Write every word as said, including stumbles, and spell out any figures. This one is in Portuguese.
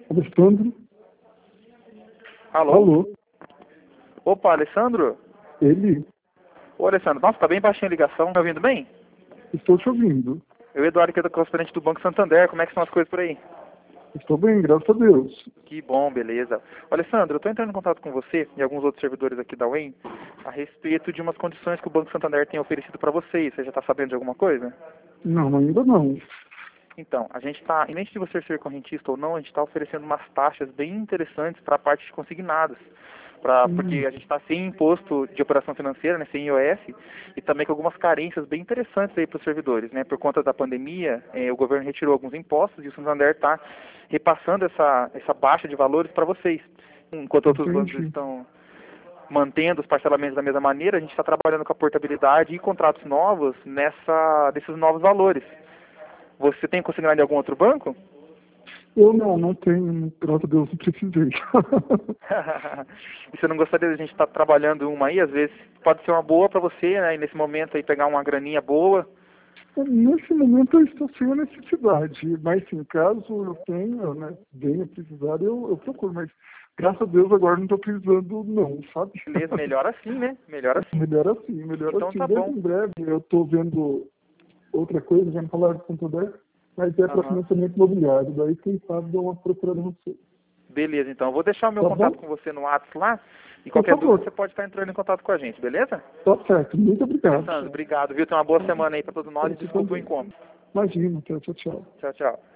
Alessandro? Alô? Alô? Opa, Alessandro? Ele? Ô, Alessandro, nossa, tá bem baixinha a ligação, tá ouvindo bem? Estou te ouvindo. Eu, Eduardo, que é do correspondente do Banco Santander, como é que são as coisas por aí? Estou bem, graças a Deus. Que bom, beleza. Ô, Alessandro, eu estou entrando em contato com você e alguns outros servidores aqui da U E M a respeito de umas condições que o Banco Santander tem oferecido para vocês. Você já está sabendo de alguma coisa? Não, ainda não. Então, a gente está, independente de você ser correntista ou não, a gente está oferecendo umas taxas bem interessantes para a parte de consignados. Pra, Hum. Porque a gente está sem imposto de operação financeira, né, sem I O S, e também com algumas carências bem interessantes aí para os servidores, né? Por conta da pandemia, eh, o governo retirou alguns impostos e o Santander está repassando essa, essa baixa de valores para vocês. Enquanto outros bancos Entendi. estão mantendo os parcelamentos da mesma maneira, a gente está trabalhando com a portabilidade e contratos novos nessa, desses novos valores. Você tem consignado em algum outro banco? Eu não, não tenho, graças a Deus, não precisei. E você não gostaria de a gente estar trabalhando uma aí? Às vezes pode ser uma boa para você, né? E nesse momento aí pegar uma graninha boa. Nesse momento eu estou sem a necessidade, mas sim, caso eu tenha, né, venha precisar, eu, eu procuro, mas graças a Deus agora não estou precisando não, sabe? Beleza, melhor assim, né? Melhor assim. Melhor assim, melhor Então assim. tá Bem bom. em breve eu estou vendo outra coisa, já me falaram de Santander, mas é para Aham. financiamento imobiliário, daí quem sabe dá uma procurada no seu. Beleza, então. Eu vou deixar o meu Tá contato bom? com você no WhatsApp lá. E Por qualquer dúvida favor. você pode estar entrando em contato com a gente, beleza? Tá certo, muito obrigado. Alessandro, obrigado, viu? Tenha uma boa semana aí para todos nós e desculpa o incômodo. Imagina, tchau, tchau. Tchau, tchau.